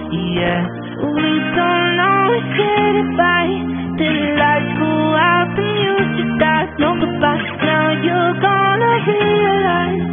yeah. We don't always say goodbye. The lights go out, the music dies, no goodbye. Now you're gonna realize